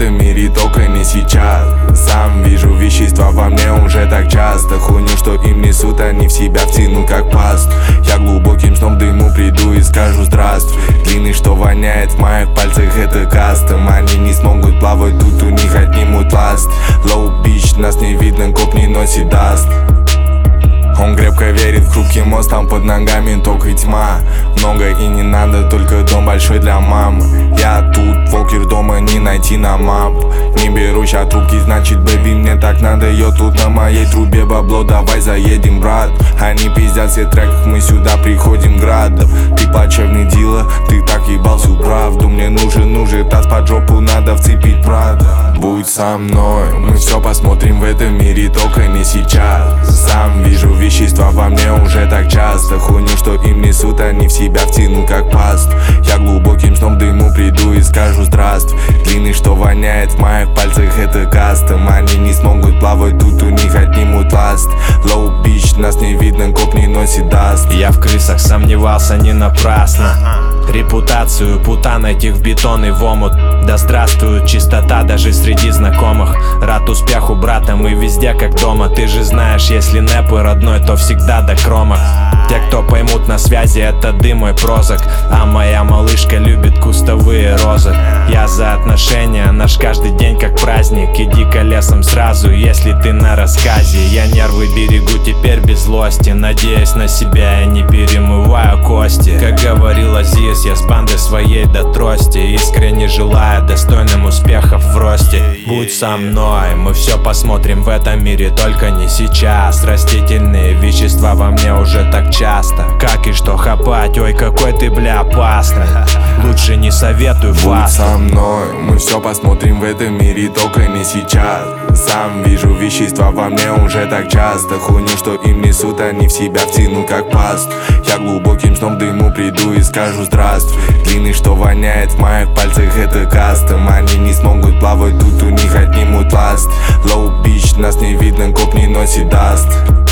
этом мире, только не сейчас. Сам вижу вещества во мне уже так часто. Хуйню, что им несут, они в себя втянут как паст. Я глубоким сном дыму приду и скажу здравствуй. Длинный, что воняет в моих пальцах, это кастом. Они не смогут плавать, тут у них отнимут ласт. Low bitch, нас не видно, коп не носит даст. Он крепко верит в хрупкий мост, там под ногами только тьма. Много и не надо, только дом большой для мамы. Я тут, волкер дома не найти на мапу. Не беру ща трубки, значит, бэби, мне так надо. Ее тут на моей трубе бабло, давай заедем, брат. Они пиздят все треках, мы сюда приходим градом. Ты плачевный дила, ты так ебал всю правду. Мне нужен таз под жопу, надо вцепить, правда. Будь со мной, мы все посмотрим в этом мире, только не сейчас. Сам вижу вещества во мне уже так часто. Хуйню, что им несут, они в себя втянут как паст. Я глубоким сном дыму приду и скажу здравствуй. Длинный, что воняет в моих пальцах, это кастом. Они не смогут плавать, тут у них отнимут ласт. Low bitch, нас не видно, коп не носит даст. Я в крысах сомневался не напрасно. Репутацию пута найти в бетон и в омут. Да здравствует чистота даже среди знакомых. Рад успеху, брата, мы везде как дома. Ты же знаешь, если нэп и родной, то всегда до кромок. Те, кто поймут на связи, это дым мой прозак. А моя малышка любит кустовые розы. Я за отношения, наш каждый день как праздник. Иди колесом сразу, если ты на рассказе. Я нервы берегу теперь без злости. Надеясь на себя, я не перемываю кости. Как говорил Азиз, я с бандой своей до трости. Искренне желаю достойным успехов в росте. Будь со мной, мы все посмотрим в этом мире, только не сейчас. Растительные вещества во мне уже так часто. Как и что хапать, ой, какой ты, бля, опасный. Лучше не советую Будь фаст. со мной, мы все посмотрим в этом мире, только не сейчас. Сам вижу вещества во мне уже так часто. Хуйню, что им несут, они в себя втянут как паст. Я глубоким сном дыму приду и скажу здравствуй. Длинный, что воняет в моих пальцах, это кастом. Они не смогут плавать, тут у них отнимут ласт. Low bitch, нас не видно, коп не носит даст.